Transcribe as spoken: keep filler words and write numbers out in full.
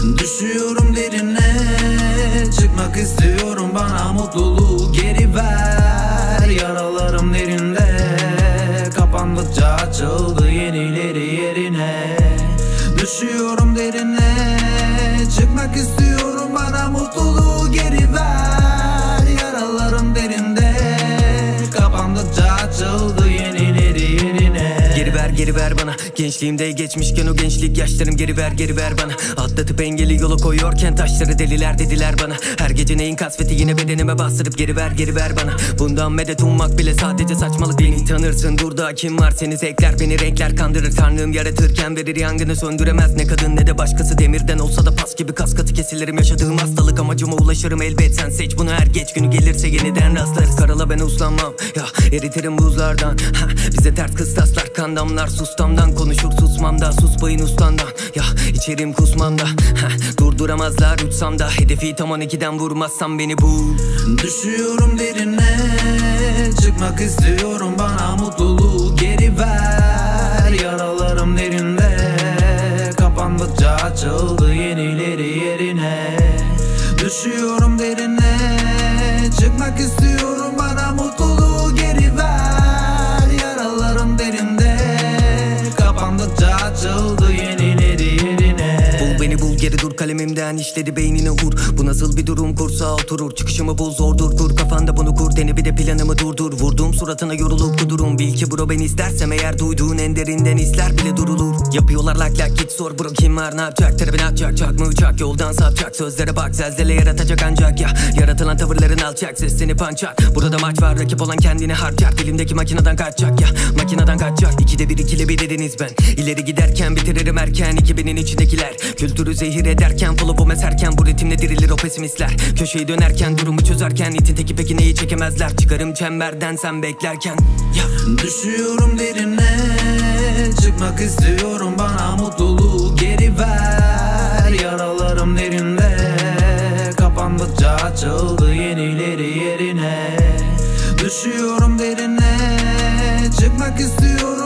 Düşüyorum derine, çıkmak istiyorum, bana mutluluğu geri ver. Yaralarım derinde, kapandıkça açıldı yenileri yerine. Düşüyorum derine, çıkmak istiyorum, bana mutluluğu geri ver. Yaralarım derinde, kapandıkça açıldı yenileri yerine. Geri ver geri ver bana, gençliğimde geçmişken o gençlik yaşlarım, geri ver geri ver bana. Atlatıp engeli yola koyuyorken taşları deliler dediler bana. Her gece neyin kasveti yine bedenime bastırıp geri ver geri ver bana. Bundan medet ummak bile sadece saçmalık. Beni tanırsın, dur da kim var, seni zevkler beni renkler kandırır. Tanrım yaratırken verir, yangını söndüremez ne kadın ne de başkası. Demirden olsa da pas gibi kas katı kesilirim, yaşadığım hastalık amacıma ulaşırım elbet. Sen seç bunu, her geç günü gelirse yeniden rastlarız. Karala ben uslanmam ya, eritirim buzlardan. Ha, bize ters kıstaslar, kan damlar sustamdan. Konuşur susmam da, sus payın ustandan. Ya içerim kusmanda, ha, durduramazlar uçsam da. Hedefi tam on ikiden vurmazsam beni bul. Düşüyorum derine, çıkmak istiyorum, bana mutluluğu geri ver. Yaralarım derinde, kapandıkça açıldı yenileri yerine. Düşüyorum derine, çıkmak istiyorum, bana mutluluğu geri ver. Yaralarım derinde, kapandıkça açıldı yenileri yerine. Bul beni bul, geri dur, kalemimden işledi beynine vur. Bu nasıl bir durum, kursağa oturur, çıkışımı bul zordur. Kur kafanda bunu kur, dene bir de planımı durdur. Vurdum suratına yorulup kudurum, bil ki bro ben istersem eğer, duyduğun en derinden hisler bile durulur. Yapıyorlar lak lak, git sor bro kim var ne yapacak. Terapin atacak, çak mı uçak, yoldan sapacak. Sözlere bak, zelzele yaratacak ancak ya. Yaratılan tavırların alçak, sesini pançak. Burada maç var, rakip olan kendini harcar. Dilimdeki makineden kaçacak ya, makineden kaçacak. İkide bir ikili bir dediniz ben, ileri giderken bitiririm erken iki binin içindekiler. Kültürü zehir ederken, flow'um eserken, bu ritimle dirilir o pesimistler. Köşeyi dönerken, durumu çözerken, itin teki peki neyi çekemezler. Çıkarım çemberden sen beklerken ya. Düşüyorum derine, çıkmak istiyorum, bana mutluluğu geri ver. Yaralarım derinde, kapandıkça açıldı yenileri yerine. Düşüyorum derine, çıkmak istiyorum,